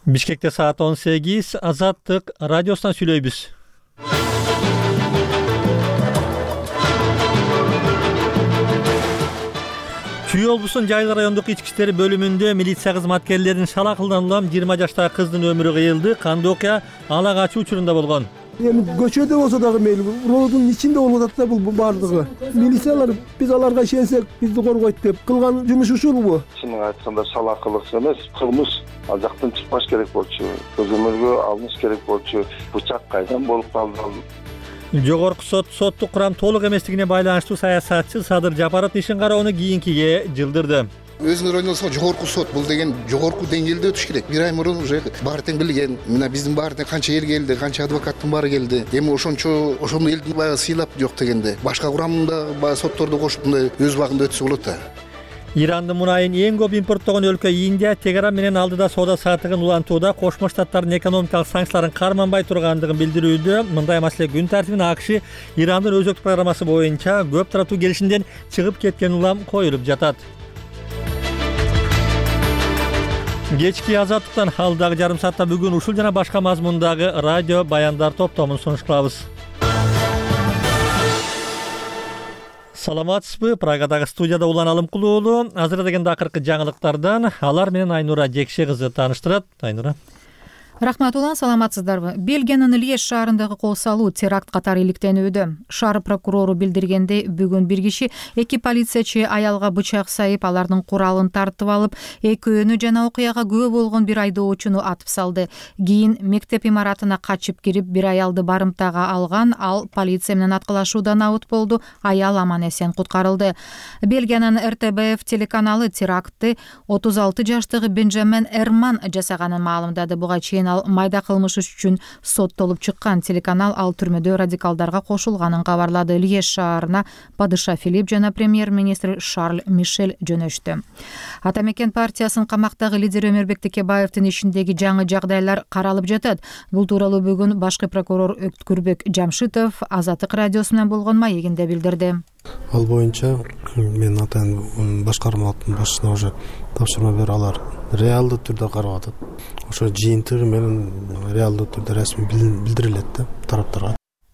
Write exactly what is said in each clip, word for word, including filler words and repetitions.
Бишкекте саат он сегиз, Азаттык радиосунан сүйлөйбүз. Чүй облусунун Жайыл райондук ички иштер бөлүмүндө милиция кызматкерлеринин шалакылдан улам жыйырма жаштагы кыздын өмүрү кыйылды. Кандуу окуя ала качуу учурунда болгон. Эми көчөдө болсо дагы мейли, родун ичинде болуп атат да бул бардыгы. Милициялар биз аларга ишенсек, бизди коргойт деп кылган жумуш ушул. Чынын айтканда салакылык эмес, кылмыш. Ал жактан чыкпаш керек болчу. Көзөмөлгө алыныш керек болчу. Бычак кайдан болуп калды? Жогорку сот соттук курам толук эместигине байланыштуу саясатчы Садыр Жапаров ишин кароону кийинкиге жылдырды. Өзүңөр ойлонсоңор, жогорку сот бул деген жогорку деңгээлде өтүш керек. Бир ай мурун уже баары тең билген. Мына биздин баары тең канча эл келди, канча адвокаттын баары келди. Эми ошончо ошону элдин баягы сыйлап жок дегенде, башка курамында баягы сотторду кошуп мындай өз убагында өтсө болот да. Ирандын мунайын эң көп импорттогон өлкө Индия Тегеран менен алдыда соода саттыгын улантууда, Кошмо Штаттардын экономикалык санкцияларын карманбай тургандыгын билдирүүдө. Мындай маселе күн тартибине АКШ Ирандын өзөктүк программасы боюнча көп тараптуу келишимден чыгып кеткен улам коюлуп жатат. Кечки Азаттыктан алдагы жарым саатта бүгүн ушул жана башка мазмундагы радио баяндар топтомун сунуш кылабыз. Саламатсызбы? Прагадагы студияда Улан Алымкулуулу. Азыр дегенде акыркы жаңылыктардан алар менен Айнура Жекше кызы тааныштырат. Айнура. Рахмат Улан, саламатсыздарбы? Бельгиянын Льеж шаарындагы кол салуу теракт катары иликтенүүдө. Шаар прокурору билдиргендей, бүгүн бир киши эки полициячы аялга бычак сайып, алардын куралын тартып алып, экөөнү жана окуяга күбө болгон бир айдоочуну атып салды. Кийин мектеп имаратына качып кирип, бир аялды барымтага алган, ал полиция менен аткылашуудан абут болду. Аял аман эсен куткарылды. Бельгиянын эр тэ бэ эф телеканалы терактты отуз алты жаштагы Бенджамин Эрман жасаганын маалымдады. Буга чейин ал майда кылмыш үчүн соттолуп чыккан. Телеканал ал түрмөдө радикалдарга кошулганын кабарлады. Льеж шаарына падыша Филипп жана премьер-министр Шарль Мишель жөнөштү. Ата мекен партиясынын камактагы лидери Өмүрбек Текебаевдин ишиндеги жаңы жагдайлар каралып жатат. Бул тууралуу бүгүн башкы прокурор Өткүрбек Жамшитов Азаттык радиосу менен болгон маегинде билдирди. Ал боюнча мен атайын башкармалыктын башчысына уже тапшырма берип, алар реалдуу түрдө карап атат. Ошо жыйынтыгы менен реалдуу түрдө расмий билдирилет да тараптарга.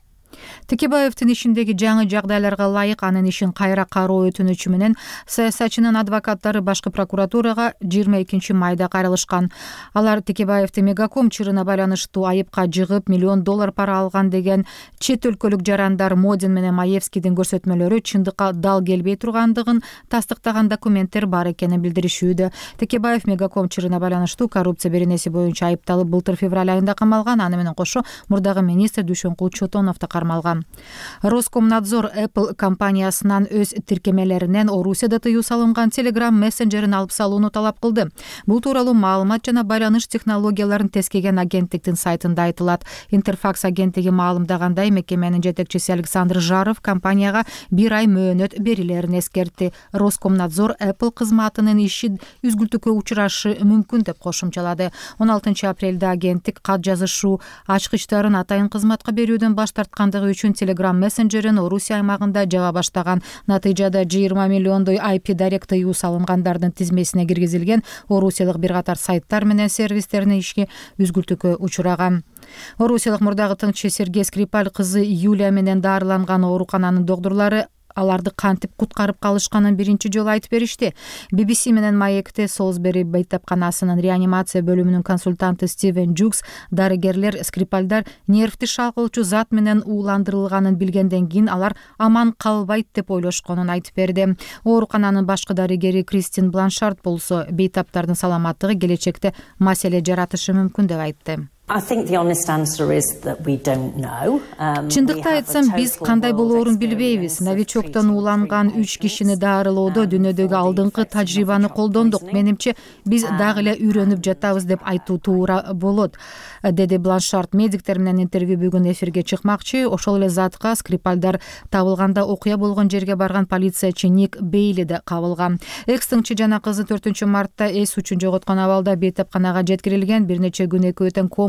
Текебаевдин ишиндеги жаңы жагдайларга ылайык анын ишин кайра кароо өтүнүчү менен саясатчынын адвокаттары башкы прокуратурага жыйырма экинчи майда кайрылышкан. Алар Текебаевди Мегаком чырына байланыштуу айыпка жыгып миллион доллар пара алган деген чет өлкөлүк жарандар Модин менен Маевскийдин көрсөтмөлөрү чындыкка дал келбей тургандыгын тастыктаган документтер бар экенин билдиришүүдө. Текебаев Мегаком чырына байланыштуу коррупция беренеси боюнча айыпталып былтыр февраль айында камалган. Аны менен кошо мурдагы министр Дүйшөнкул Чотонов да кармалган. Роскомнадзор Apple компаниясынан өз тиркемелеринен Орусияда тыюу салынган Telegram мессенджерин алып салууну талап кылды. Бул тууралуу маалымат жана байланыш технологияларын тескеген агенттиктин сайтында айтылат. Интерфакс агенттиги маалымдагандай, мекеменин жетекчиси Александр Жаров компанияга бир ай мөөнөт берилерин эскертти. Роскомнадзор Apple кызматынын иши үзгүлтүккө учурашы мүмкүн деп кошумчалады. он алтынчы апрелде агенттик кат жазышуу ачкычтарын атайын кызматка берүүдөн баш тарткандыгы үчүн Telegram мессенджерин Орусия аймагында жаба баштаган. Натыйжада жыйырма миллиондой ай пи дарек тыюу салынгандардын тизмесине киргизилген. Орусиялык бир катар сайттар менен сервистеринин иши үзгүлтүккө учураган. Орусиялык мурдагы тыңчы Сергей Скрипаль кызы Юлия менен дарыланган оорукананын докторлору аларды кантип куткарып калышканын биринчи жолу айтып беришти. би би си менен маекте Солсбери бейтапканасынын реанимация бөлүмүнүн консультанты Стивен Джукс дарыгерлер Скрипальдар нервти шалгылчу зат менен ууландырылганын билгенден кийин алар аман калбайт деп ойлошконун айтып берди. Оорукананын башкы дарыгери Кристин Бланшард болсо бейтаптардын саламаттыгы келечекте маселе жаратышы мүмкүн деп айтты. Чындыкты айтсам, биз кандай болоорун билбейбиз. Новичоктон ууланган үч кишини дарылоодо дүйнөдөгү алдыңкы тажрыйбаны колдондук. Менимче, биз дагы эле үйрөнүп жатабыз деп айтуу туура болот, деди Бланшард. Медиктер менен интервью бүгүн эфирге чыкмакчы. Ошол эле затка Скрипальдар табылганда окуя болгон жерге барган полициячы Ник Бейли да кабылган. Экс-тыңчы жана кызы төртүнчү мартта эс үчүн жоготкон абалда бейтапканага жеткирилген. Бир нече күн экөө тең кома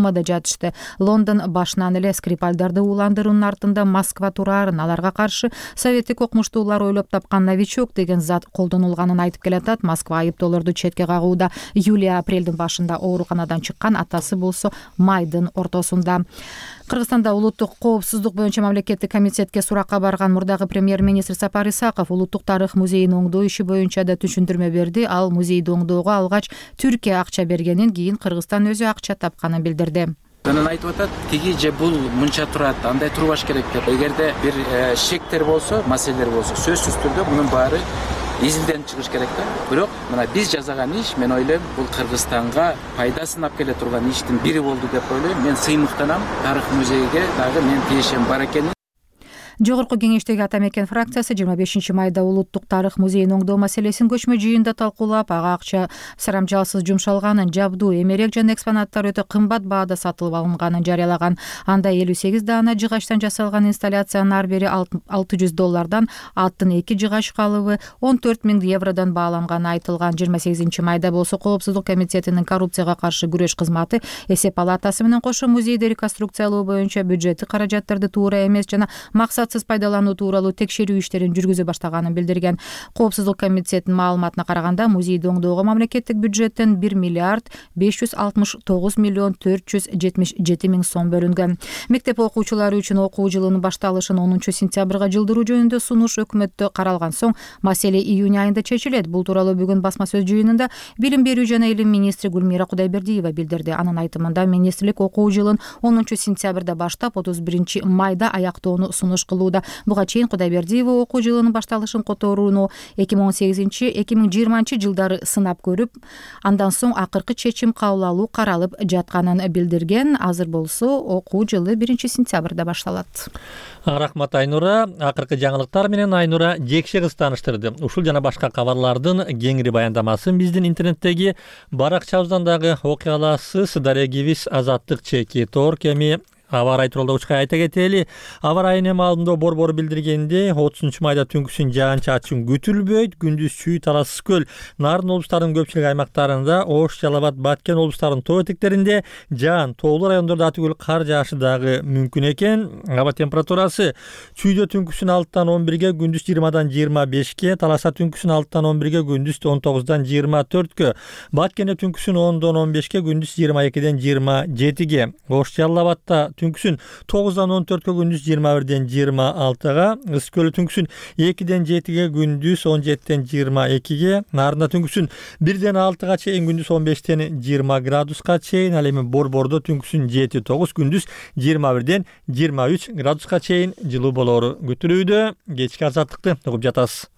комада жатышты. Лондон башынан эле Скрипальдарды ууландыруунун артында Москва турарын, аларга каршы советтик окумуштуулар ойлоп тапкан новичок деген зат колдонулганын айтып келатат. Москва айыптоолорду четке кагууда. Юлия апрелдин башында ооруканадан чыккан, атасы болсо майдын ортосунда. Кыргызстанда улуттук коопсуздук боюнча мамлекеттик комитетке суракка барган мурдагы премьер-министр Сапар Исаков улуттук тарых музейин оңдоо иши боюнча да түшүндүрмө берди. Ал музейди оңдоого алгач Түркия акча бергенин, кийин Кыргызстан өзү акча тапканын билдирди. Анан айтып атат, тиги же бул мынча турат, андай турбаш керек деп. Эгерде бир шектер болсо, маселелер болсо, сөзсүз түрдө мунун баары изилденип чыгыш керек да. Бирок мына биз жасаган иш, мен ойлойм, бул Кыргызстанга пайдасын алып келе турган иштин бири болду деп ойлойм. Мен сыймыктанам, тарых музейге дагы мен тиешем бар экенин. Жогорку кеңештеги Ата Мекен фракциясы жыйырма бешинчи майда улуттук тарых музейин оңдоо маселесин көчмө жыйында талкуулап, ага акча сарамжалсыз жумшалганын, жабдуу, эмерек жана экспонаттар өтө кымбат баада сатылып алынганын жарыялаган. Анда элүү сегиз даана жыгачтан жасалган инсталляциянын ар бири алты жүз доллардан, аттын эки жыгач калыбы он төрт миң евродон бааланганы айтылган. жыйырма сегизинчи майда болсо Коопсуздук комитетинин коррупцияга каршы күрөш кызматы эсеп палатасы менен кошо музейди реконструкциялоо боюнча бюджеттик каражаттарды туура эмес жана максат пайдалануу тууралуу текшерүү иштерин жүргүзө баштаганын билдирген. Коопсуздук комитетинин маалыматына караганда, музейди оңдоого мамлекеттик бюджеттен бир миллиард беш жүз алтымыш тогуз миллион төрт жүз жетимиш жети миң сом бөлүнгөн. Мектеп окуучулары үчүн окуу жылынын башталышын онунчу сентябрга жылдыруу жөнүндө сунуш өкмөттө каралган соң, маселе июнь айында чечилет. Бул тууралуу бүгүн басма сөз жыйынында Билим берүү жана илим министри Гүлмира Кудайбердиева билдирди. Анын айтымында, министрлик окуу жылын онунчу сентябрда баштап, отуз биринчи майда аяктоону сунуш кылууда. Буга чейин Кудайбердиева окуу жылынын башталышын которууну эки миң он сегизинчи эки миң жыйырманчы жылдары сынап көрүп, андан соң акыркы чечим кабыл алуу каралып жатканын билдирген. Азыр болсо окуу жылы биринчи сентябрда башталат. Рахмат Айнура. Акыркы жаңылыктар менен Айнура Жекше кыз тааныштырды. Ушул жана башка кабарлардын кеңири баяндамасын биздин интернеттеги баракчабыздан дагы окуя аласыз. Дарегибиз Азаттык чеки тор кеми аба ырайы тууралуу учка айта кетели. Аба ырайынын маалында борбор билдиргенде, отузунчу майда түнкүсүн жаан чачын күтүлбөйт, күндүз чүй, Талас көл, Нарын облустарынын көпчүлүк аймактарында, Ош, Жалал Абад, Баткен облустарынын тоо этектеринде жаан, тоолуу райондордо атүгүл кар жаашы дагы мүмкүн экен. Аба температурасы чүйдө түнкүсүн алтыдан он бирге, күндүз жыйырмадан жыйырма бешке, Таласта түнкүсүн алтыдан он бирге, күндүз он тогуздан жыйырма төрткө, Баткенде түнкүсүн ондон он бешке, күндүз жыйырма экиден жыйырма жетиге, Ош, Жалал Абадта түнкүсүн тогуздан он төрткө, күндүз жыйырма бирден жыйырма алтыга, Ыс көлү түнкүсүн экиден жетиге, күндүз он жетиден жыйырма экиге, Нарында түнкүсүн бирден алтыга чейин, күндүз он бештен жыйырма градуска чейин, ал эми Борбордо түнкүсүн жети тогуз, күндүз жыйырма бирден жыйырма үч градуска чейин жылуу болору күтүлүүдө. Кечки Азаттыкты угуп жатасыз.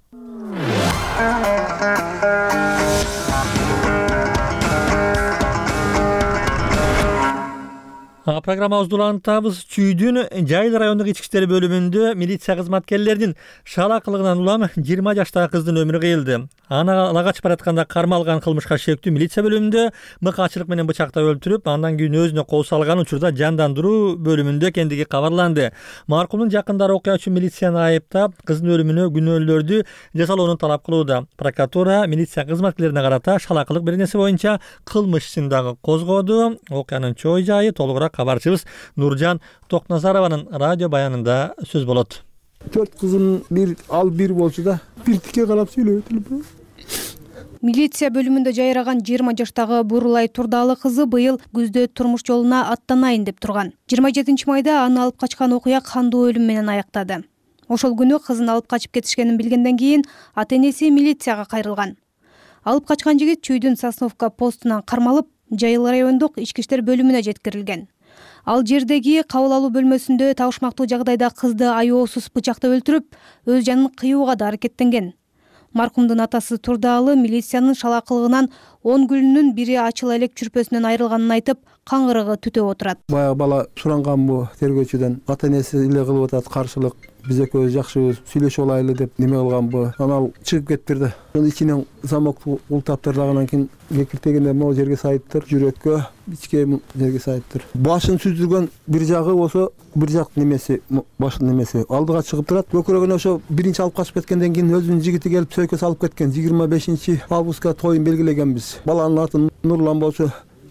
Программабызды улантабыз. Чүйдүн Жайыл райондук ички иштер бөлүмүндө милиция кызматкерлеринин шалакылыгынан улам жыйырма жаштагы кыздын өмүрү кыйылды. Аны ала качып баратканда кармалган кылмышка шектүү милиция бөлүмүндө мыкаачылык менен бычактап өлтүрүп, андан кийин өзүнө кол салган учурда жандандыруу бөлүмүндө экендиги кабарланды. Маркумдун жакындары окуя үчүн милицияны айыптап, кыздын өлүмүнө күнөөлөрдү жазалоону талап кылууда. Прокуратура милиция кызматкерлерине карата шалакылык беренеси боюнча кылмыш ишин дагы козгоду. Окуянын чоо жайы толугураак кабарчыбыз Нуржан Токназарованын радио баянында сөз болот. Төрт кызын бир ал бир болчу да, бир тике карап сүйлөп эле. Милиция бөлүмүндө жайраган жыйырма жаштагы Бурулай Турдалы кызы быйыл күздө турмуш жолуна аттанайын деп турган. жыйырма жетинчи майда аны алып качкан окуя кандуу өлүм менен аяктады. Ошол күнү кызын алып качып кетишкенин билгенден кийин ата-энеси милицияга кайрылган. Алып качкан жигит Чүйдүн Сосновка постунан кармалып, Жайыл райондук ички иштер бөлүмүнө жеткирилген. Ал жердеги кабыл алуу бөлмөсүндө табышмактуу жагдайда кызды аyoосуз бычактап өлтүрүп, өз жанын кыюуга да аракеттенген. Маркумдун атасы Турдалы милициянын шалакылыгынан он күнүнүн бири ачыл элек чүрпөсүнөн айрылганын айтып, каңгырыгы түтөп отурат. Баягы бала суранган бу тергөөчүдөн, ата-энеси эле кылып атат каршылык. Биз экөөбүз жакшыбыз, сүйлөшүп алайлы деп неме кылган бу. Анан чыгып кетти. Аны ичинен замокту ултаптыргандан кийин кекиртегенде могу жерге сайыптыр, жүрөккө, ичке жерге сайыптыр. Башын сүздүргөн бир жагы болсо, бир жак немеси, башын немеси алдыга чыгып турат. Көкүрөгүнө ошо биринчи алып качып кеткенден кийин өзүнүн жигити келип сөйкө салып кеткен. жыйырма бешинчи августка тоюн белгилегенбиз. Баланын аты Нурлан болчу,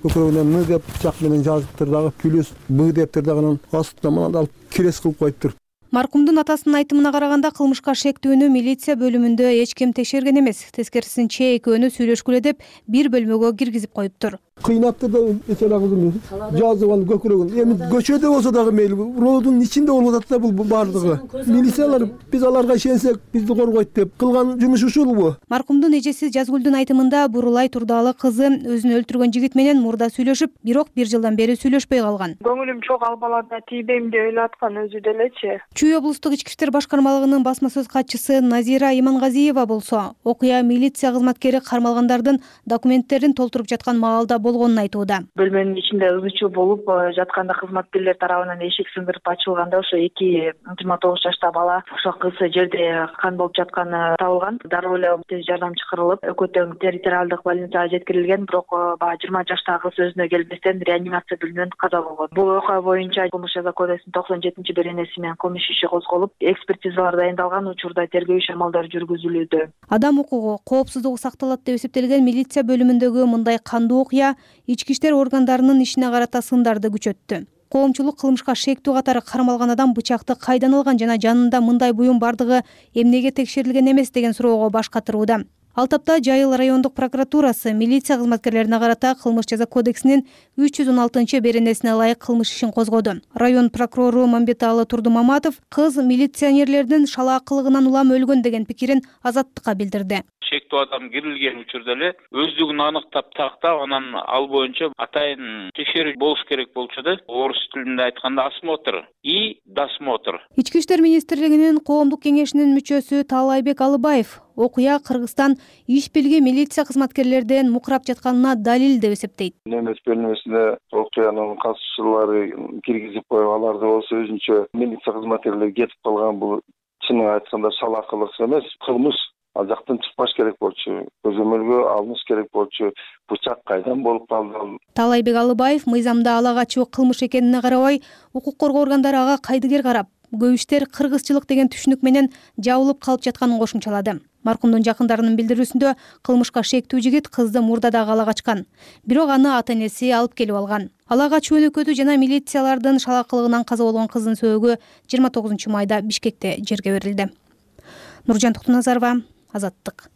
көкөрөгүнөн ны деп бычак менен жазыптыр дагы, плюс б дептир дагы астына мындай алып крес кылып коюптур. Маркумдун атасынын айтымына караганда кылмышка шектүүнү милиция бөлүмүндө эч ким текшерген эмес. Тескерисинче экөөнү сүйлөшкүлө деп бир бөлмөгө киргизип коюптур. Кыйнаптыр да эчеле кызым жазып алып көкөрөгүн. Эми көчөдө болсо дагы мейли, роодун ичинде болуп атат да бул бардыгы. Милициялар биз аларга ишенсек бизди коргойт деп кылган жумуш ушулбу? Маркумдун эжеси Жазгүлдүн айтымында Бурулай Турдаалы кызы өзүн өлтүргөн жигит менен мурда сүйлөшүп, бирок бир жылдан бери сүйлөшпөй калган. Көңүлүм чок ал балада тийбейм деп ойлоп аткан өзү делечи. Чүй облустук ички иштер башкармалыгынын басма сөз катчысы Назира Имангазиева болсо, окуя милиция кызматкери кармалгандардын документтерин толтуруп жаткан маалда болгонун айтууда. Бөлмөнүн ичинде ыз чуу болуп жатканда кызматкерлер тарабынан эшик сындырып ачылганда ошо эки жыйырма тогуз жаштагы бала ошо кыз жерде кан болуп жатканы табылган. Дароо эле тез жардам чакырылып, Өкөтөң территориалдык больницага жеткирилген, бирок баягы жыйырма жаштагы кыз өзүнө келбестен реанимация бөлүмүнөн каза болгон. Бул окуя боюнча Кылмыш жаза кодексинин токсон жетинчи беренеси менен кылмыш иши козголуп, экспертизалар дайындалган, учурда тергөө иш амалдары жүргүзүлүүдө. Адам укугу, коопсуздугу сакталат деп эсептелген милиция бөлүмүндөгү мындай кандуу окуя ички иштер органдарынын ишине карата сындарды күчөттү. Коомчулук кылмышка шектүү катары кармалган адам бычакты кайдан алган жана жанында мындай буюм бардыгы эмнеге текшерилген эмес деген суроого баш катырууда. Ал тапта Жайыл райондук прокуратурасы милиция кызматкерлерине карата Кылмыш жаза кодексинин үч жүз он алтынчы беренесине ылайык кылмыш ишин козгоду. Район прокурору Мамбеталы Турдумаматов кыз милиционерлердин шалаакылыгынан улам өлгөн деген пикирин Азаттыкка билдирди. Шектүү адам кирилген учурда эле өздүгүн аныктап тактап, анан ал боюнча атайын текшерүү болуш керек болчу да. Орус тилинде айтканда осмотр и досмотр. Ички иштер министрлигинин коомдук кеңешинин мүчөсү Таалайбек Алыбаев окуя Кыргызстан иш билги милиция кызматкерлерден мукурап жатканына далил деп эсептейт. Немес бөлмөсүнө окуянын катышчылары киргизип коюп, аларды болсо өзүнчө милиция кызматкерлери кетип калган. Бул чынын айтканда салакылык эмес, кылмыш. Ал жактан чыкпаш керек болчу, көзөмөлгө алыныш керек болчу. Бычак кайдан болуп калды? Таалайбек Алыбаев мыйзамда ала качуу кылмыш экенине карабай, укук коргоо органдары ага кайдыгер карап, көп иштер кыргызчылык деген түшүнүк менен жабылып калып жатканын кошумчалады. Маркумдун жакындарынын билдирүүсүндө кылмышка шектүү жигит кызды мурда дагы ала качкан. Бирок аны ата-энеси алып келип алган. Ала качуу өнөкөтү жана милициялардын шалаакылыгынан каза болгон кыздын сөөгү жыйырма тогузунчу майда Бишкекте жерге берилди. Нуржан Токтуназарова, Азаттык.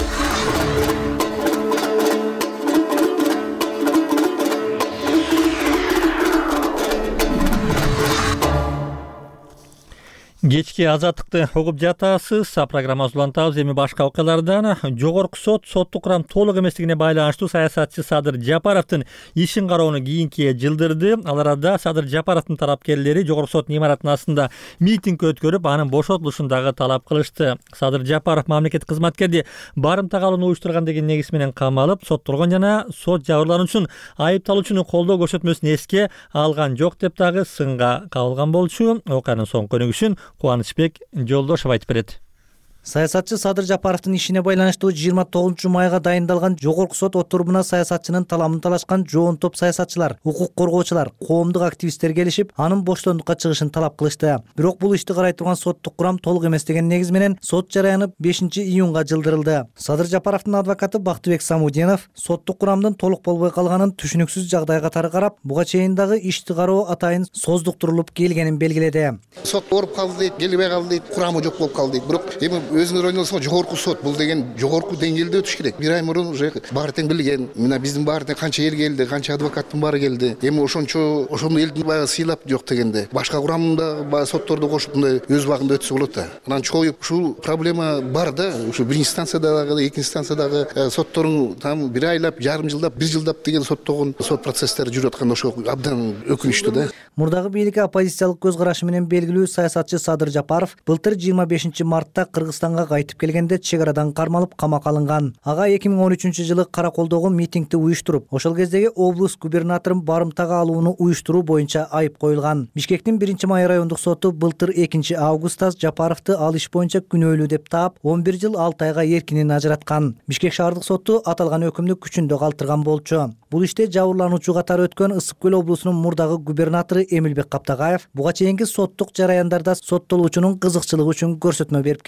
Кечки Азаттыкты угуп жатасыз. Программабызды улантабыз. Эми башка окуялардан. Жогорку сот соттук курам толук эместигине байланыштуу саясатчы Садыр Жапаровдун ишин кароону кийинкиге жылдырды. Ал арада Садыр Жапаровдун тарапкерлери Жогорку соттун имаратынын астында митинг өткөрүп, анын бошотулушун дагы талап кылышты. Садыр Жапаров мамлекеттик кызматкерди барымтага алууну уюштурган деген негиз менен камалып, соттолгон жана сот жабырлануучунун айыпталуучунун колдоо көрсөтмөсүн эске алган жок деп дагы сынга кабылган болчу. Окуянын соңку өнүгүшүн Кубанычбек Жолдошов айтып берет. Саясатчы Садыр Жапаровдун ишине байланыштуу жыйырма тогузунчу майга дайындалган Жогорку сот отурумуна саясатчынын таламын талашкан жоон топ саясатчылар, укук коргоочулар, коомдук активисттер келишип, анын боштондукка чыгышын талап кылышты. Бирок бул ишти карай турган соттук курам толук эмес деген негиз менен сот жараяны бешинчи июнга жылдырылды. Садыр Жапаровдун адвокаты Бактыбек Самудинов соттук курамдын толук болбой калганын түшүнүксүз жагдай катары карап, буга чейин дагы ишти кароо атайын создуктурулуп келгенин белгиледи. Сот ооруп калды дейт, келбей калды дейт, курамы жок болуп калды дейт. Бирок эми өзүңөр ойлонсоңор жогорку сот бул деген жогорку деңгээлде өтүш керек. Бир ай мурун уже баары тең билген. Мына биздин баары тең канча эл келди, канча адвокаттын баары келди. Эми ошончо ошону элдин баягы сыйлап жок дегенде башка курамда баягы сотторду кошуп мындай өз убагында өтсө болот да. Анан чоюп ушул проблема бар да. Ушу биринчи станцияда дагы, экинчи станциядагы соттордун там бир айлап, жарым жылдап, бир жылдап деген соттогон сот процесстери жүрүп атканда ошо абдан өкүнүчтүү да. Мурдагы бийликке оппозициялык көз карашы менен белгилүү саясатчы Садыр Жапаров былтыр жыйырма бешинчи мартта Кыргызстанга кайтып келгенде чек арадан кармалып камакка алынган. Ага эки миң он үчүнчү жылы караколдогу митингди уюштуруп, ошол кездеги облус губернаторун барымтага алууну уюштуруу боюнча айып коюлган. Бишкектин биринчи май райондук соту былтыр экинчи августта Жапаровду ал иш боюнча күнөөлүү деп таап, он бир жыл алты айга эркинен ажыраткан. Бишкек шаардык соту аталган өкүмдү күчүндө калтырган болчу. Бул иште жабырлануучу катары өткөн Ысык көл облусунун мурдагы губернатору Эмилбек Каптагаев буга чейинки соттук жараяндарда соттолуучунун кызыкчылыгы үчүн көрсөтмө берип келген.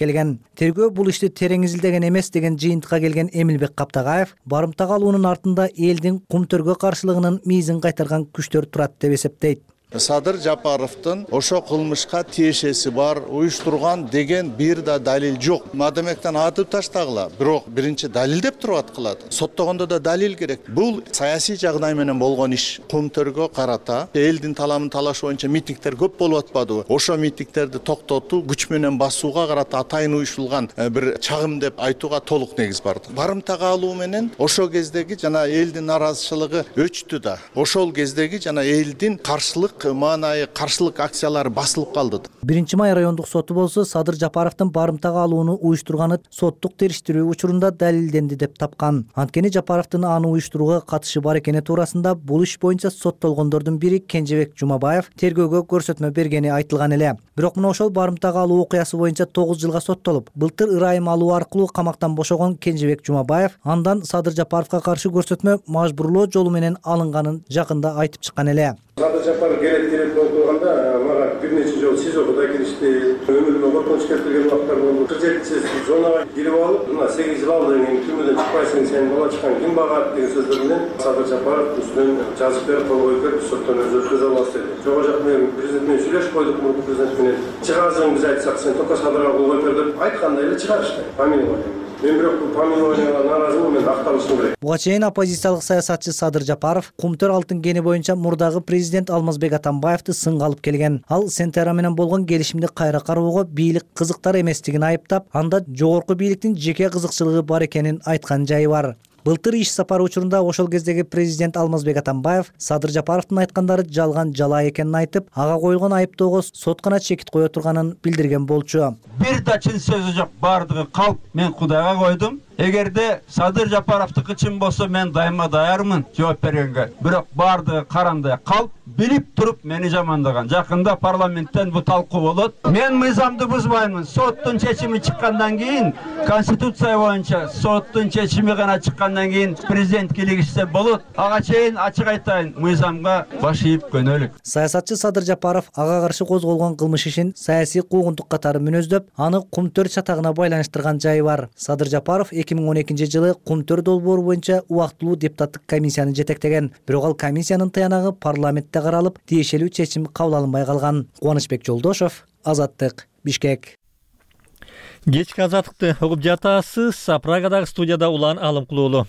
Тергөө бул ишти терең изилдеген эмес деген жыйынтыкка келген Эмилбек Каптагаев барымтага алуунун артында элдин кумтөргө каршылыгынын миизин кайтарган күчтөр турат деп эсептейт. Садыр Жапаровдун ошо кылмышка тиешеси бар, уюштурган деген бир да далил жок. Мадамектен атып таштагыла, бирок биринчи далилдеп туруп аткылат. Соттогондо да далил керек. Бул саясий жагдай менен болгон иш. Кумтөргө карата элдин таламын талаш боюнча митингдер көп болуп атпадыбы? Ошо митингдерди токтотуу, күч менен басууга карата атайын уюштурулган бир чагым деп айтууга толук негиз бар. Барымтага алуу менен ошо кездеги жана элдин наразычылыгы өчтү да. Ошол кездеги жана элдин каршылык маанайы каршылык акциялары басылып калды. Биринчи май райондук соту болсо Садыр Жапаровдун барымтага алууну уюштурганы соттук териштирүү учурунда далилденди деп тапкан. Анткени Жапаровдун аны уюштурууга катышы бар экени туурасында бул иш боюнча соттолгондордун бири Кенжебек Жумабаев тергөөгө көрсөтмө бергени айтылган эле. Бирок мына ошол барымтага алуу окуясы боюнча тогуз жылга соттолуп, былтыр ырайым алуу аркылуу камактан бошогон Кенжебек Жумабаев андан Садыр Жапаровго каршы көрсөтмө мажбурлоо жолу менен алынганын жакында айтып чыккан эле. Садыр Жапаров керек керек болуп турганда мага бир нече жолу СИЗОго киришти. Өмүрүмө коркунуч келтирген убактар болду. кырк жетинчи зонага кирип алып, мына сегиз жыл алдын кийин түрмөдөн чыкпайсың, сен бала чыккан ким багат деген сөздөр менен Садыр Жапаров үстүнөн жазып берип кол коюп берип, соттон өзү өткөзө аласыз деди. Жок жак менен президент менен сүйлөшүп койдук, мурдук президент менен. Чыгарсаң биз айтсак, сен только Садырга кол коюп бер деп айткандай эле чыгарышты. Помилование. Мен бирок бул помилованияга нааразымын, мен акталышым керек. Буга чейин оппозициялык саясатчы Садыр Жапаров Кумтөр алтын кени боюнча мурдагы президент Алмазбек Атамбаевди сынга алып келген. Ал Сентера менен болгон келишимди кайра кароого бийлик кызыктар эместигин айыптап, анда жогорку бийликтин жеке кызыкчылыгы бар экенин айткан жайы бар. Былтыр иш сапары учурунда ошол кездеги президент Алмазбек Атамбаев Садыр Жапаровдун айткандары жалган жала экенин айтып, ага коюлган айыптоого сот гана чекит кое турганын билдирген болчу. Бир да чын сөзү жок, бардыгы калп. Мен Кудайга койдум. Эгерде Садыр Жапаровдуку чын болсо, мен дайыма даярмын жооп бергенге. Бирок бардыгы карандай калп, билип туруп мени жамандаган. Жакында парламенттен бу талкуу болот. Мен мыйзамды бузбаймын. Соттун чечими чыккандан кийин, конституция боюнча соттун чечими гана чыккандан кийин президент килигишсе болот. Ага чейин ачык айтайын, мыйзамга баш ийип көнөлүк. Саясатчы Садыр Жапаров ага каршы козголгон кылмыш ишин саясий куугунтук катары мүнөздөп, аны Кумтөр чатагына байланыштырган жайы бар. Садыр Жапаров эки миң он экинчи жылы Кумтөр долбоору боюнча убактылуу депутаттык комиссияны жетектеген. Бирок ал комиссиянын таянагы парламентте каралып, тиешелүү чечим кабыл алынбай калган. Кубанычбек Жолдошов, Азаттык, Бишкек. Кечки азаттыкты угуп жатасыз. Прагадагы студияда Улан Алымкулуулу.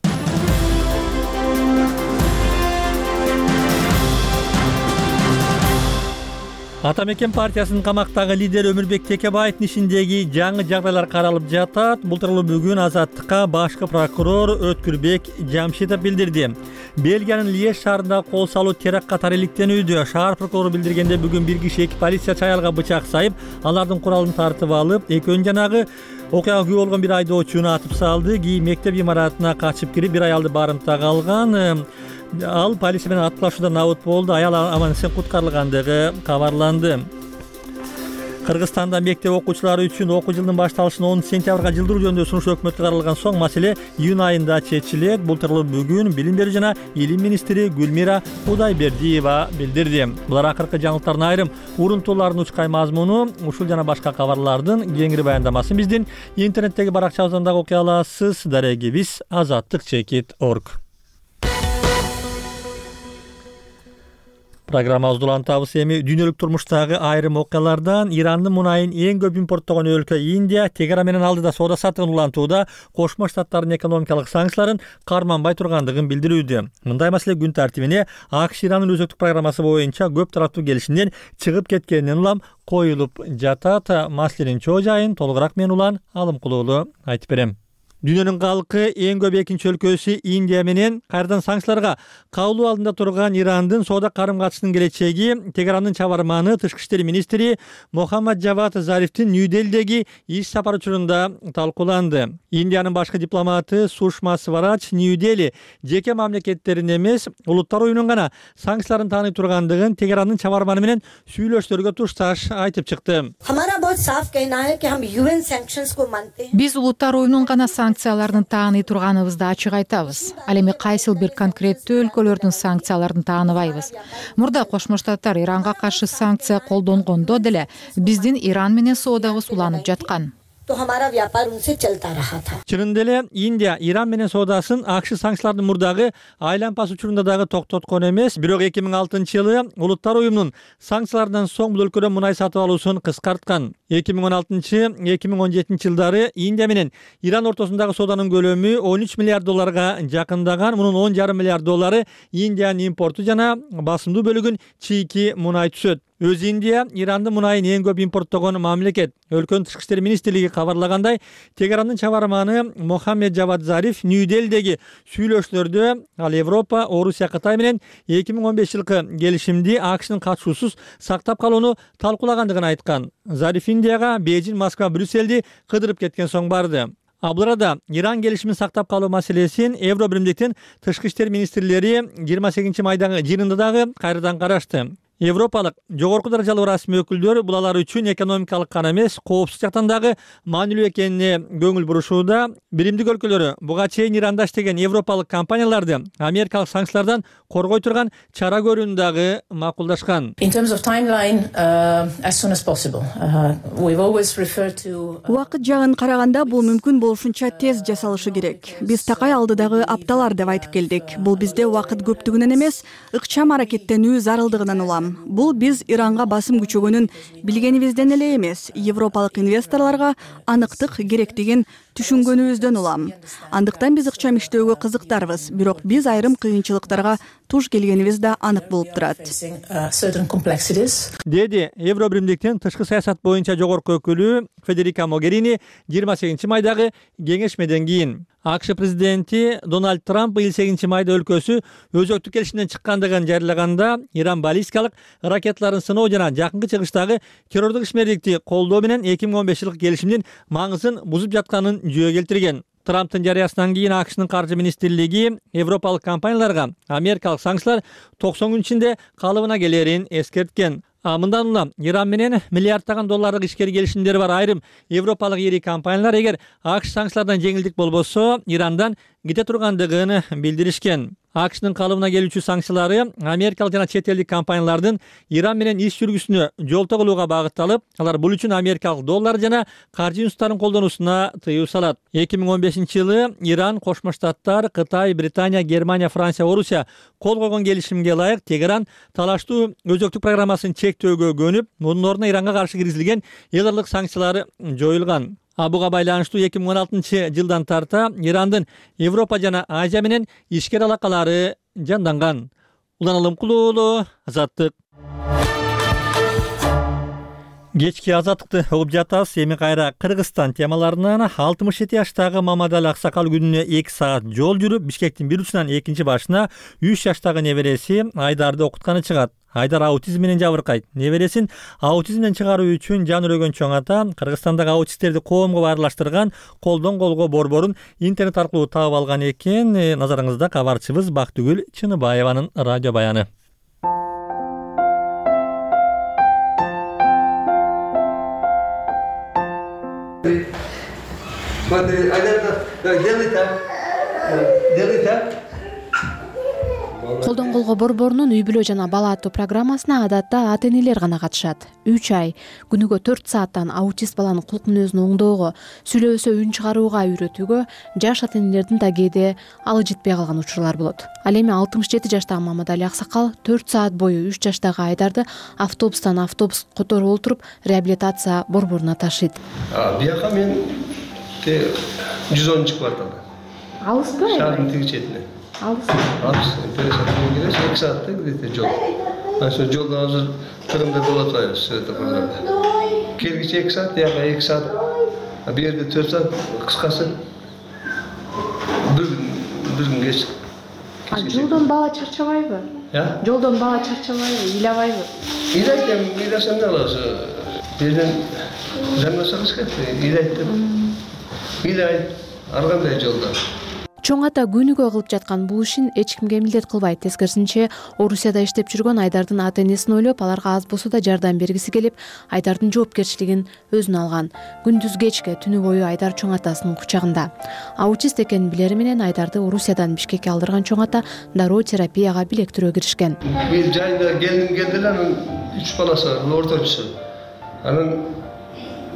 Ата мекен партиясынын камактагы лидери Өмүрбек Текебаевдин ишиндеги жаңы жагдайлар каралып жатат. Бул тууралуу бүгүн Азаттыкка башкы прокурор Өткүрбек Жамшитов билдирди. Бельгиянын Льеж шаарында кол салуу теракт катары иликтенүүдө. Шаар прокурору билдиргенде бүгүн бир киши эки полиция чаялга бычак сайып, алардын куралын тартып алып, экөөнүн жанагы окуяга күбө болгон бир айдоочуну атып салды. Кийин мектеп имаратына качып кирип, бир аялды барымтага алган. Ал полиция менен аткылашуудан набыт болду. Аял аман-эсен куткарылгандыгы кабарланды. Кыргызстанда мектеп окуучулары үчүн окуу жылдын башталышын онунчу сентябрга жылдыруу жөнүндө сунуш өкмөткө каралган соң маселе июнь айында чечилет. Бул тууралуу бүгүн Билим берүү жана Илим министри Гүлмира Удайбердиева билдирди. Булар акыркы жаңылыктардын айрым урунтууларынын учкай мазмуну. Ушул жана башка кабарлардын кеңири баяндамасын биздин интернеттеги баракчабыздан дагы окуй аласыз. Дарегибиз азаттык чекит точка орг. Программабызды улантабыз. Эми дүйнөлүк турмуштагы айрым окуялардан Ирандын мунайын эң көп импорттогон өлкө Индия Тегеран менен алдыда соода саттыгын улантууда Кошмо Штаттардын экономикалык санкцияларын карманбай тургандыгын билдирүүдө. Мындай маселе күн тартибине АКШ Ирандын өзөктүк программасы боюнча көп тараптуу келишимден чыгып кеткенинен улам коюлуп жатат. Маселенин чоо жайын толугураак мен Улан Алымкулуулу айтып берем. Дүйнөнүн калкы эң көп экинчи өлкөсү Индия менен кайрадан санкцияларга кабылуу алдында турган Ирандын соода карым-катышынын келечеги Тегерандын чабарманы тышкы иштер министри Мохаммад Джавад Зарифтин Нью-Делидеги иш сапары учурунда талкууланды. Индиянын башкы дипломаты Сушма Сварадж Нью-Дели жеке мамлекеттерин эмес, улуттар оюнун гана санкцияларын тааный тургандыгын Тегерандын чабарманы менен сүйлөштөргө тушташ айтып чыкты. Биз улуттар оюнун гана санкциялардын тааный турганыбызды ачык айтабыз. Ал эми кайсыл бир конкреттүү өлкөлөрдүн санкцияларын тааныбайбыз. Мурда Кошмо Штаттар Иранга каршы санкция колдонгондо деле биздин Иран менен соодабыз уланып жаткан. तो हमारा व्यापार उनसे चलता रहा था। Чынында эле Индия Иран менен соодасын акш санкциялардын мурдагы айланпас учурунда дагы токтоткон эмес, бирок эки миң алтынчы жылы Улуттар уюмунун санкциялардан соң бул өлкөдөн мунай сатып алуусун кыскарткан. эки миң он алтынчы — эки миң он жетинчи жылдары Индия менен Иран ортосундагы сооданын көлөмү он үч миллиард долларга жакындаган. Мунун он жарым миллиард доллары Индиянын импорту жана басымдуу бөлүгүн чийки мунай түсөт. Өз Индия Ирандын мунайын эң көп импорттогон мамлекет. Өлкөнүн тышкы иштер министрлиги кабарлагандай, Тегерандын чабарманы Мохаммед Жавад Зариф Нью-Делидеги сүйлөшүүлөрдө ал Европа, Орусия, Кытай менен эки миң он беш жылкы келишимди акштын катышуусуз сактап калууну талкуулагандыгын айткан. Зариф Индияга Бейжин, Москва, Брюссельди кыдырып кеткен соң барды. Ал арада Иран келишимин сактап калуу маселесин Евро биримдиктин тышкы иштер министрлери жыйырма сегизинчи майдагы жыйынында дагы кайрадан карашты. Европалык жогорку даражалуу расмий өкүлдөр бул алар үчүн экономикалык гана эмес, коопсуз жактан дагы маанилүү экенине көңүл бурушууда. Биримдик өлкөлөрү буга чейин Иранда иштеген европалык компанияларды америкалык санкциялардан коргой турган чара көрүүнү дагы макулдашкан. In terms of timeline, uh, as soon as possible. Uh, we've always referred to Убакыт жагын караганда бул мүмкүн болушунча тез жасалышы керек. Биз такай алдыдагы апталар деп айтып келдик. Бул бизде убакыт көптүгүнөн эмес, ыкчам аракеттенүү зарылдыгынан улам. Бул биз Иранга басым күчөгөнүн билгенибизден эле эмес, европалык инвесторлорго аныктык керектигин түшүнгөнүбүздөн улам. Андыктан биз ыкчам иштөөгө кызыктарбыз, бирок биз айрым кыйынчылыктарга туш келгенибиз да анык болуп турат. Деди Евро биримдиктин тышкы саясат боюнча жогорку өкүлү Федерика Могерини жыйырма сегизинчи майдагы кеңешмеден кийин. акш президенти Дональд Трамп быйыл сегизинчи майда өлкөсү өзөктүк келишимден чыккандыгын жарыялаганда, Иран баллистикалык ракеталарын сыноо жана жакынкы чыгыштагы террордук ишмердикти колдоо менен эки миң он беш жылкы келишимдин маңызын бузуп жатканын жүйө келтирген. Трамптын жарыясынан кийин акштын каржы министрлиги европалык компанияларга америкалык санкциялар токсон күн ичинде калыбына келерин эскерткен. Мындан улам Иран менен миллиардтаган доллардык ишкер келишимдери бар айрым европалык ири компаниялар эгер акш санкциялардан жеңилдик болбосо Ирандан кете тургандыгын билдиришкен. акштын калыбына келүүчү санкциялары америкалык жана чет элдик компаниялардын Иран менен иш жүргүсүнө жолто кылууга багытталып, алар бул үчүн америкалык доллар жана каржы институттарын колдонуусуна тыюу салат. эки миң он бешинчи жылы Иран, Кошмо Штаттар, Кытай, Британия, Германия, Франция, Орусия кол койгон келишимге ылайык Тегеран талаштуу өзөктүк программасын чектөөгө көнүп, мунун ордуна Иранга каршы киргизилген эл аралык санкциялары жоюлган. Буга байланыштуу эки миң он алтынчы жылдан тарта Ирандын Европа жана Азия менен ишкер алакалары жанданган. Улан Алымкулуулу, Азаттык. Кечки Азаттыкты угуп жатасыз. Эми кайра Кыргызстан темаларынан алтымыш жети жаштагы Мамадали Аксакал күнүнө эки саат жол жүрүп, Бишкектин бир учунан экинчи башына үч жаштагы небереси Айдарды окутканы чыгат. Айдар аутизм менен жабыркайт. Небересин аутизмден чыгаруу үчүн жан өрөгөн чоң ата Кыргызстандагы аутисттерди коомго баарлаштырган колдон колго борборун интернет аркылуу таап алган экен. Назарыңызда кабарчыбыз Бактыгүл Чыныбаеванын радио баяны. Смотри, Айдар, делай так, делай так. Колдон колго борборунун үй бүлө жана бала аттуу программасына адатта ата-энелер гана катышат. үч ай, күнүгө төрт сааттан аутист баланын кулк мүнөзүн оңдоого, сүйлөбөсө үн чыгарууга үйрөтүүгө жаш ата-энелердин да кээде алы жетпей калган учурлар болот. Ал эми алтымыш жети жаштагы Мамадали Аксакал төрт саат бою үч жаштагы Айдарды автобустан автобус которуп олтуруп реабилитация борборуна ташыйт. Бияка мен жүз онунчу кварталда. Алыспы? Шаардын тиги четине. Алыс. Алыс. Пересадкага келеш эки саатта где-то жол. Ошо жолдо азыр тыгында болот атабыз это программада. Келгиче эки саат, яка эки саат. Бу жерде төрт саат, кыскасы бир күн, бир күн кеч. А жолдон бала чарчабайбы? Я? Жолдон бала чарчабайбы, ыйлабайбы? Ыйлайт эми, ыйласам да алабыз. Бу жерден жанбаса кышкат, ыйлайт деп. Ыйлайт, ар кандай жолдо. Чоң ата күнүгө кылып жаткан бул ишин эч кимге милдет кылбайт. Тескерисинче, Орусияда иштеп жүргөн Айдардын ата-энесин ойлоп, аларга аз болсо да жардам бергиси келип, Айдардын жоопкерчилигин өзүнө алган. Күндүз кечке, түнү бою Айдар чоң атасынын кучагында. Аутист экенин билери менен Айдарды Орусиядан Бишкекке алдырган чоң ата дароо терапияга билектирөө киришкен. Бир жайында келдим келди эле, анын үч баласы бар, орточусу. Анан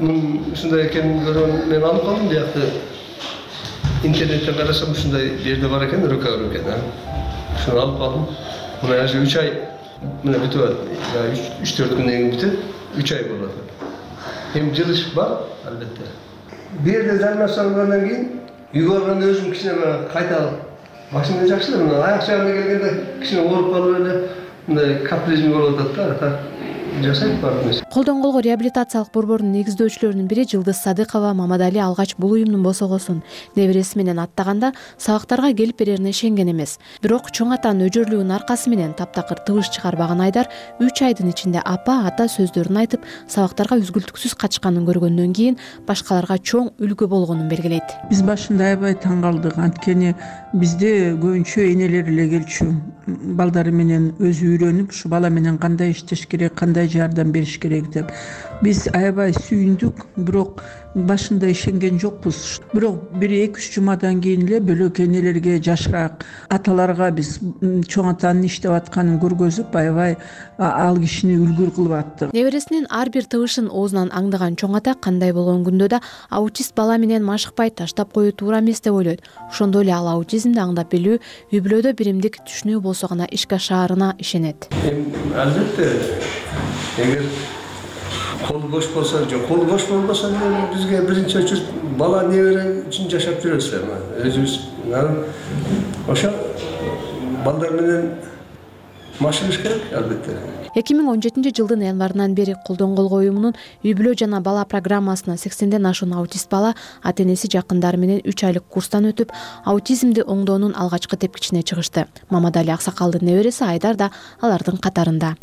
мунун ушундай экенин көргөн мен алып калдым биякта интернеттен карасам ушундай жерде бар экен рукава экен ушуну алып калдым мына уже үч ай мына бүтүп атат үч төрт күндөн кийин бүтөт үч ай болот эми жылыш бар албетте бул жерде жарма салгандан кийин үйгө барганда өзүм кичине кайта машина жакшы эле мына аяк жагына келгенде кичине ооруп калып эле мындай капризм болуп атат да жашайт баардык нерсе. Колдон колго реабилитациялык борбордун негиздөөчүлөрүнүн бири Жылдыз Садыкова Мамадали алгач бул уюмдун босогосун небереси менен аттаганда сабактарга келип берерине ишенген эмес. Бирок чоң атанын өжөрлүгүнүн аркасы менен таптакыр тыбыш чыгарбаган Айдар үч айдын ичинде апа ата сөздөрүн айтып сабактарга үзгүлтүксүз катышканын көргөндөн кийин башкаларга чоң үлгү болгонун белгилейт. Биз башында аябай таң калдык, анткени бизде көбүнчө энелер эле келчү. Балдары менен өзү үйрөнүп, ушу бала менен кандай иштеш керек, кандай жардам бериш керек деп. Биз аябай сүйүндүк, бирок башында ишенген жокпуз. Бирок бир эки үч жумадан кийин эле бөлөк энелерге, жашыраак аталарга биз чоң атанын иштеп атканын көргөзүп, аябай ал кишини үлгү кылып аттык. Небересинин ар бир тыбышын оозунан аңдаган чоң ата кандай болгон күндө да аутист бала менен машыкпай таштап коюу туура эмес деп ойлойт. Ошондой эле ал аутизмди аңдап билүү, үй бүлөдө биримдик түшүнүү болсо гана ишке ашаарына ишенет. Албетте, эгер кол бош болсо, же кол бош болбосо, бизге биринчи очередь бала небере үчүн жашап жүрөбүз эми. Өзүбүз ошо балдар менен машыгыш керек албетте. эки миң он жетинчи жылдын январынан бери Колдон колго уюмунун үй бүлө жана бала программасына сексенден ашуун аутист бала ата-энеси жакындары менен үч айлык курстан өтүп, аутизмди оңдоонун алгачкы тепкичине чыгышты. Мамадали Аксакалдын небереси Айдар да алардын катарында.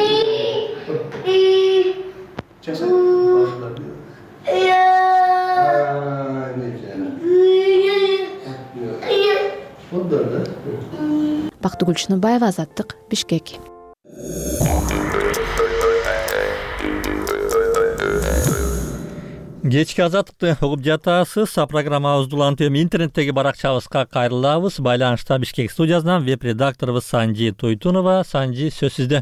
Бактыгүл Чыныбаева, Азаттык, Бишкек. Кечки Азаттыкты угуп жатасыз. Программабызды улантып интернеттеги баракчабызга кайрылабыз. Байланышта Бишкек студиясынан веб-редакторубуз Санжи Тойтунова. Санжи, сөз сизде.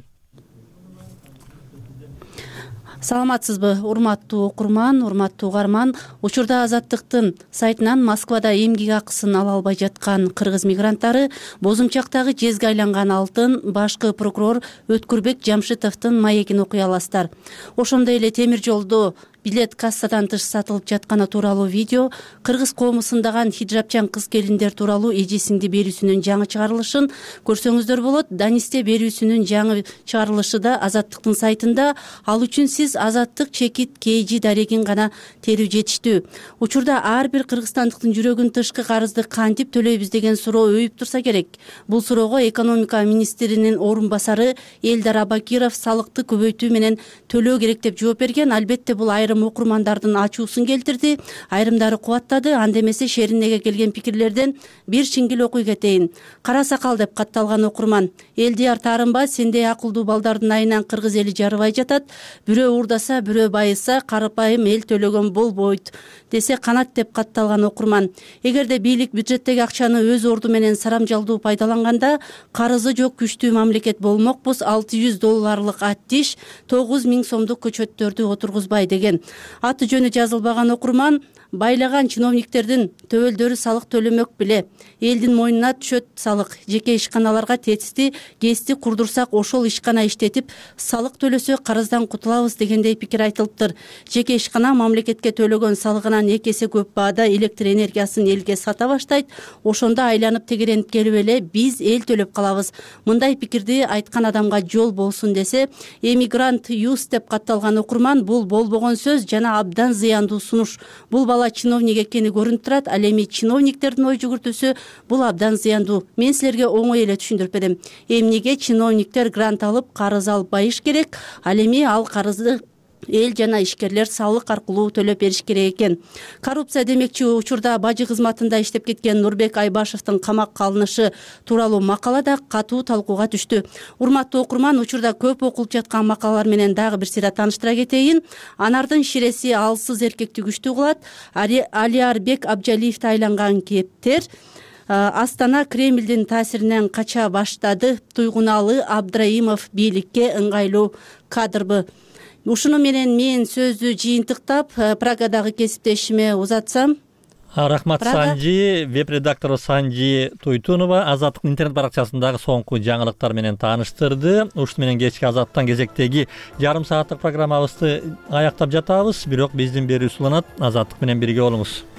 Саламатсызбы, урматтуу окурман, урматтуу угарман. Учурда Азаттыктын сайтынан Москвада эмгек акысын ала албай жаткан кыргыз мигранттары Бозумчактагы жезге айланган алтын башкы прокурор Өткүрбек Жамшитовдун маегин окуй аласыздар. Ошондой эле темир жолдо билет кассадан тыш сатылып жатканы тууралуу видео, кыргыз коомусундаган хиджабчан кыз келиндер тууралуу эжесиңди берүүсүнүн жаңы чыгарылышын көрсөңүздөр болот. Данисте берүүсүнүн жаңы чыгарылышы да Азаттыктын сайтында. Ал үчүн сиз Азаттык чекит кейжи дарегин гана терүү жетиштүү. Учурда ар бир кыргызстандыктын жүрөгүн тышкы карызды кантип төлөйбүз деген суроо өйүп турса керек. Бул суроого экономика министринин орун басары Элдар Абакиров салыкты көбөйтүү менен төлөө керек деп жооп берген. Албетте бул айрым окурмандардын ачуусун келтирди, айрымдары кубаттады. Анда эмесе шеринеге келген пикирлерден бир чиңгил окуй кетейин. Кара сакал деп катталган окурман: Элдияр Тарымба, сендей акылдуу балдардын айынан кыргыз эли жарыбай жатат. Бирөө уурдаса, бирөө байыса, карапайым эл төлөгөн болбойт десе канат деп катталган окурман. Эгерде бийлик бюджеттеги акчаны өз орду менен сарамжалдуу пайдаланганда, карызы жок күчтүү мамлекет болмокпуз. алты жүз долларлык аттиш тогуз миң сомдук көчөттөрдү отургузбай деген. Аты жөнү жазылбаган окурман байлаган чиновниктердин төбөлдөрү салык төлөмөк беле. Элдин мойнуна түшөт салык. Жеке ишканаларга тетисти гести курдурсак, ошол ишкана иштетип салык төлөсө карыздан кутулабыз дегендей пикир айтылыптыр. Жеке ишкана мамлекетке төлөгөн салыгынан эки эсе көп баада электр энергиясын элге сата баштайт. Ошондо айланып тегеренип келип эле биз эл төлөп калабыз. Мындай пикирди айткан адамга жол болсун десе, эмигрант юс деп катталган окурман бул болбогон сөз жана абдан зыяндуу сунуш. Бул бала чиновник экени көрүнүп турат. Ал эми чиновниктердин ой жүгүртүүсү бул абдан зыяндуу. Мен силерге оңой эле түшүндүрүп берем. Эмнеге чиновниктер грант алып карыз алып байыш керек? Ал эми ал карызды эл жана ишкерлер салык аркылуу төлөп бериш керек экен. Коррупция демекчи учурда бажы кызматында иштеп кеткен Нурбек Айбашевдин камакка алынышы тууралуу макала да катуу талкууга түштү. Урматтуу окурман, учурда көп окулуп жаткан макалалар менен дагы бир сыйра тааныштыра кетейин. Анардын ширеси алсыз эркекти күчтүү кылат. Алиарбек Абжалиевди айланган кептер Астана Кремлдин таасиринен кача баштады. Туйгуналы Абдраимов бийликке ыңгайлуу кадрбы? ушуну менен мен сөздү жыйынтыктап Прагадагы кесиптешиме узатсам. Рахмат Санжи, веб-редактору Санжи Туйтунова Азаттык интернет баракчасындагы соңку жаңылыктар менен тааныштырды. Ушуну менен кечки Азаттан кезектеги жарым сааттык программабызды аяктап жатабыз, бирок биздин берүүбүз уланат. Азаттык менен бирге болуңуз.